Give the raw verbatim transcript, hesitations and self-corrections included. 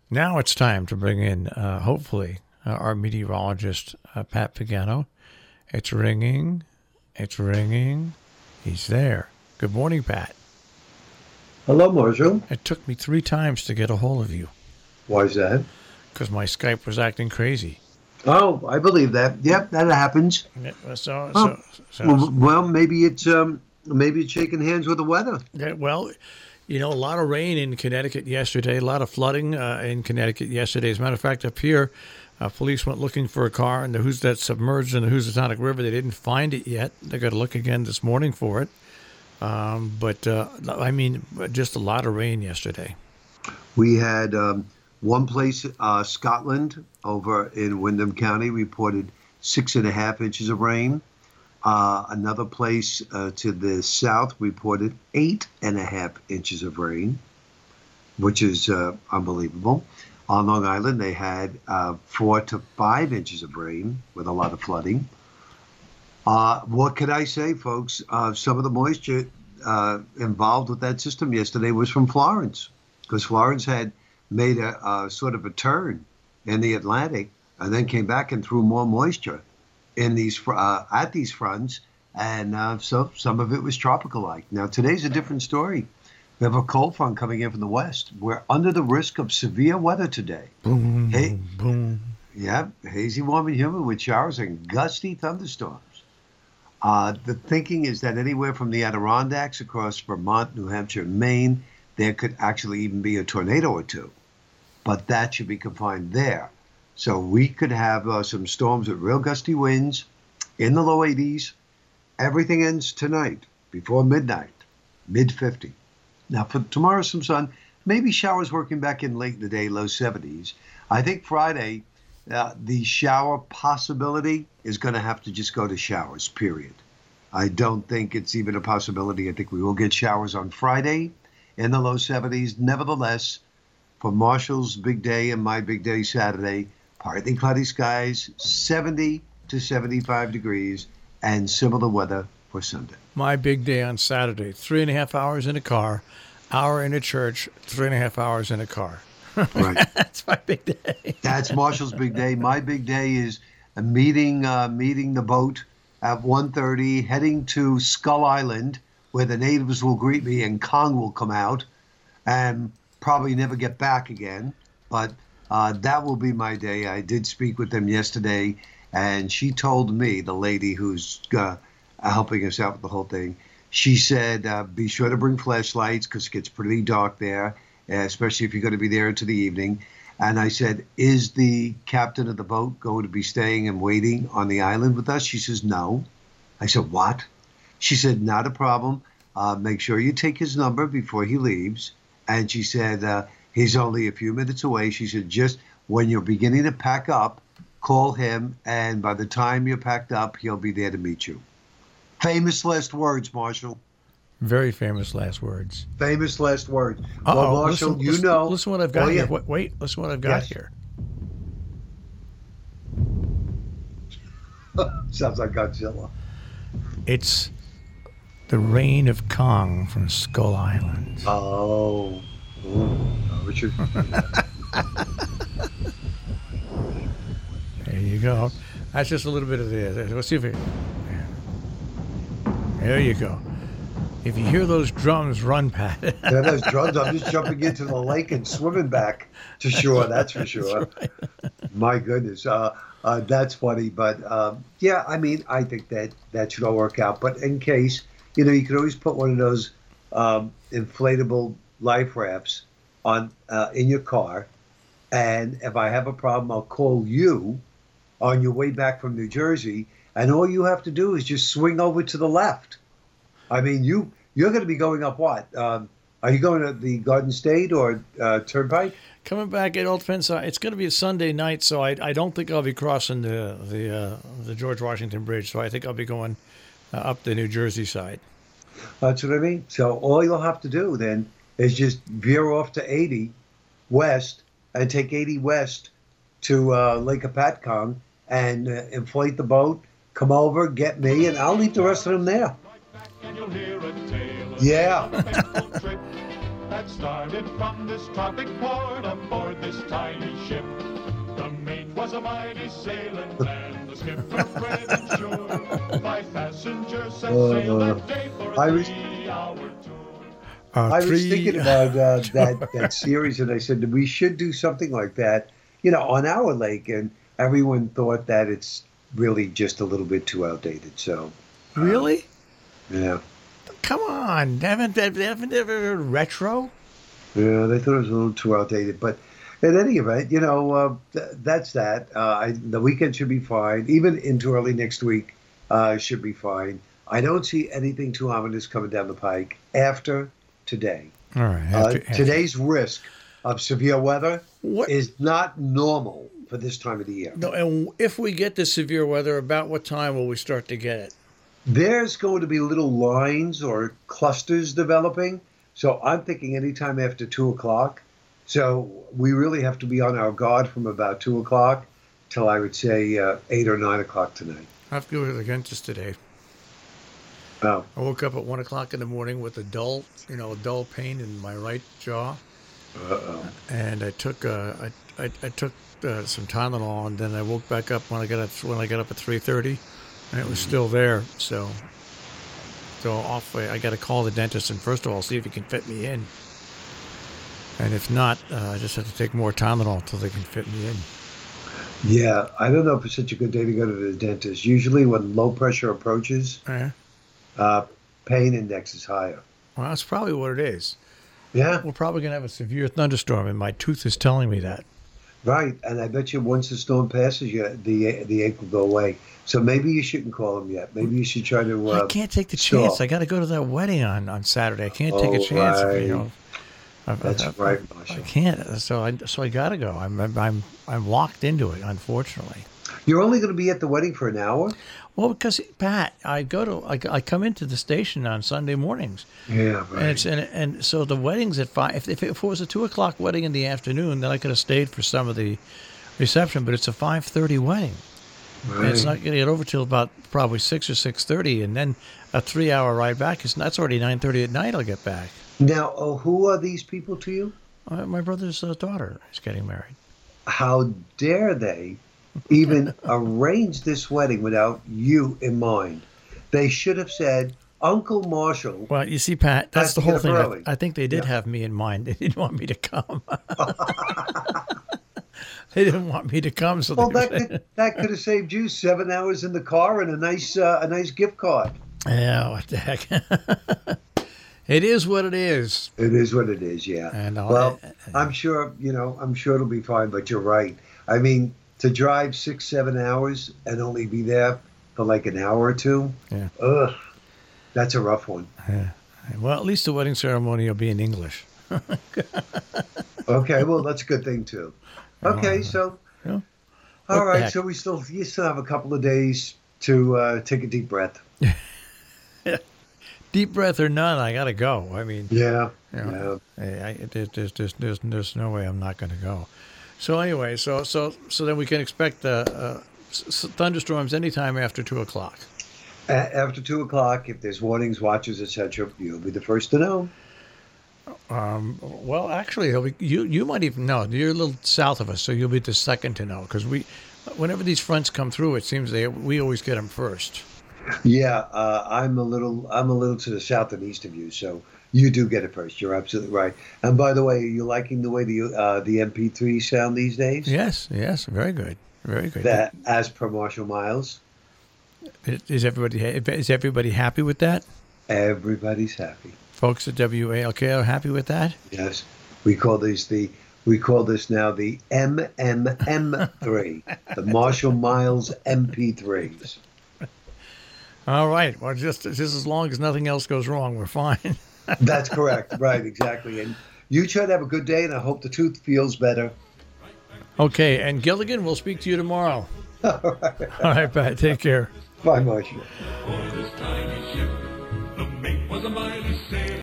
Now it's time to bring in, uh, hopefully, uh, our meteorologist, uh, Pat Pagano. It's ringing. It's ringing. He's there. Good morning, Pat. Hello, Marshall. It took me three times to get a hold of you. Why is that? Because my Skype was acting crazy. Oh, I believe that. Yep, that happens. So, oh. so, so, well, well, maybe it's um, maybe it's shaking hands with the weather. Yeah, well, you know, a lot of rain in Connecticut yesterday, a lot of flooding uh, in Connecticut yesterday. As a matter of fact, up here, uh, police went looking for a car in the Who's That submerged in the Housatonic River. They didn't find it yet. They got to look again this morning for it. Um, but, uh, I mean, just a lot of rain yesterday. We had um, one place, uh, Scotland, over in Windham County, reported six and a half inches of rain. Uh, another place uh, to the south reported eight and a half inches of rain, which is uh, unbelievable. On Long Island, they had uh, four to five inches of rain with a lot of flooding. Uh, what could I say, folks? Uh, some of the moisture uh, involved with that system yesterday was from Florence, because Florence had made a, a sort of a turn in the Atlantic and then came back and threw more moisture in these uh, at these fronts, and uh, so some of it was tropical-like. Now, today's a different story. We have a cold front coming in from the west. We're under the risk of severe weather today. Boom, hey, boom. Yeah, hazy, warm, and humid with showers and gusty thunderstorms. Uh, the thinking is that anywhere from the Adirondacks across Vermont, New Hampshire, and Maine, there could actually even be a tornado or two. But that should be confined there. So we could have uh, some storms with real gusty winds in the low eighties. Everything ends tonight before midnight, mid fifty. Now for tomorrow, some sun, maybe showers working back in late in the day, low seventies. I think Friday, uh, the shower possibility is going to have to just go to showers, period. I don't think it's even a possibility. I think we will get showers on Friday in the low seventies. Nevertheless, for Marshall's big day and my big day Saturday, partly cloudy skies, seventy to seventy-five degrees, and similar weather for Sunday. My big day on Saturday, three and a half hours in a car, hour in a church, three and a half hours in a car. Right. That's my big day. That's Marshall's big day. My big day is a meeting, uh, meeting the boat at one thirty, heading to Skull Island, where the natives will greet me and Kong will come out and probably never get back again. But uh, that will be my day. I did speak with them yesterday, and she told me, the lady who's uh, helping us out with the whole thing, she said, uh, be sure to bring flashlights because it gets pretty dark there, especially if you're going to be there into the evening. And I said, is the captain of the boat going to be staying and waiting on the island with us? She says, no. I said, what? She said, not a problem. Uh, make sure you take his number before he leaves. And she said, uh, he's only a few minutes away. She said, just when you're beginning to pack up, call him. And by the time you're packed up, he'll be there to meet you. Famous last words, Marshall. Very famous last words. Famous last words. Uh-oh, well, Marshall, listen, you listen, know. Listen what I've got oh, here. Yeah. Wait, wait, listen what I've got yes. here. Sounds like Godzilla. It's the Reign of Kong from Skull Island. Oh. Ooh. Richard. There you go. That's just a little bit of this. Let's see if it. There you go. If you hear those drums run, Pat. Yeah, those drums, I'm just jumping into the lake and swimming back to shore, that's for sure. That's right. My goodness. Uh, uh, that's funny. But, um, yeah, I mean, I think that that should all work out. But in case, you know, you could always put one of those um, inflatable life rafts on uh, in your car. And if I have a problem, I'll call you on your way back from New Jersey. And all you have to do is just swing over to the left. I mean, you, you're going to be going up what? Um, are you going to the Garden State or uh, Turnpike? Coming back, it all depends. Uh, it's going to be a Sunday night, so I, I don't think I'll be crossing the the uh, the George Washington Bridge. So I think I'll be going uh, up the New Jersey side. That's what I mean. So all you'll have to do then is just veer off to eighty west and take eighty west to uh, Lake Apatcong and uh, inflate the boat, come over, get me, and I'll leave the rest of them there. Yeah. got started from this tropic port aboard this tiny ship. The mate was a mighty sailing man, the skipper brave and sure. Five passengers set sail that day for a I was- three-hour tour. Uh, I was three- thinking about uh, that that series, and I said we should do something like that, you know, on our lake. And everyone thought that it's really just a little bit too outdated. So, Really? yeah, Come on. Haven't they haven't they ever heard retro? yeah, they thought it was a little too outdated. But at any event, you know, uh, th- that's that. Uh, I, the weekend should be fine. Even into early next week uh, should be fine. I don't see anything too ominous coming down the pike after today. All right. Uh, after- after- today's risk of severe weather What- is not normal for this time of the year. No, and if we get the severe weather, about what time will we start to get it? There's going to be little lines or clusters developing. So I'm thinking anytime after two o'clock. So we really have to be on our guard from about two o'clock till I would say uh, eight or nine o'clock tonight. I have to go to the dentist today. Oh, I woke up at one o'clock in the morning with a dull, you know, a dull pain in my right jaw, uh-oh. and I took uh, I, I, I took uh, some Tylenol, and then I woke back up when I got up when I got up at three thirty, and it was still there. So, so off. I got to call the dentist and first of all see if he can fit me in, and if not, uh, I just have to take more Tylenol until they can fit me in. Yeah, I don't know if it's such a good day to go to the dentist. Usually when low pressure approaches, Yeah. uh, pain index is higher. Well, that's probably what it is. Yeah, We're probably going to have a severe thunderstorm, and my tooth is telling me that. right. And I bet you once the storm passes, you, the the ache will go away. So maybe you shouldn't call him yet. Maybe you should try to. Uh, I can't take the stall. chance. I got to go to that wedding on, on Saturday. I can't take a Oh, chance. right. You know, I, That's I, right, I, Marshall. I can't. So I so I got to go. I'm I'm I'm locked into it. Unfortunately. You're only going to be at the wedding for an hour? Well, because Pat, I go to I, I come into the station on Sunday mornings, Yeah, right. and it's and, and so the wedding's at five. If, if it was a two o'clock wedding in the afternoon, then I could have stayed for some of the reception. But it's a five thirty wedding. And it's not going to get over till about probably six or six thirty, and then a three-hour ride back. It's that's already nine thirty at night. I'll get back. Now, oh, who are these people to you? Uh, my brother's uh, daughter is getting married. How dare they even arrange this wedding without you in mind? They should have said, Uncle Marshall. Well, you see, Pat, that's Has the to whole get thing. up I, early. I think they did Yeah. have me in mind. They didn't want me to come. They didn't want me to come, so Well, they that could, that could have saved you seven hours in the car and a nice uh, a nice gift card. yeah, what the heck? It is what it is. It is what it is, yeah. And I'll- well, I'm sure you know. I'm sure it'll be fine. But you're right. I mean, to drive six, seven hours and only be there for like an hour or two. Yeah. Ugh, that's a rough one. Yeah. Well, at least the wedding ceremony will be in English. Okay, well, that's a good thing too. Okay, so Yeah. all What the right, heck? so we still you still have a couple of days to uh, take a deep breath. Deep breath or none, I got to go. I mean, Yeah, Yeah. yeah. Hey, I, there's, there's, there's, there's, there's no way I'm not going to go. So anyway, so so so then we can expect uh, uh, s- s- thunderstorms anytime after two o'clock. A- after two o'clock, if there's warnings, watches, et cetera, you'll be the first to know. Um, well, actually, it'll be, you you might even know. You're a little south of us, so you'll be the second to know because we, whenever these fronts come through, it seems they we always get them first. Yeah, uh, I'm a little I'm a little to the south and east of you, so you do get it first. You're absolutely right. And by the way, are you liking the way the uh, the M P three sound these days? Yes, yes, very good, very good. That as per Marshall Miles, Is is everybody is everybody happy with that? everybody's happy. Folks at W A L K are happy with that? Yes, we call these the we call this now the M M M three, the Marshall Miles M P threes. All right. Well, just just as long as nothing else goes wrong, we're fine. That's correct. Right, exactly. And you try to have a good day, and I hope the tooth feels better. Okay, and Gilligan, we'll speak to you tomorrow. All right. All right, Pat. Take care. Bye, Marshall. For this tiny ship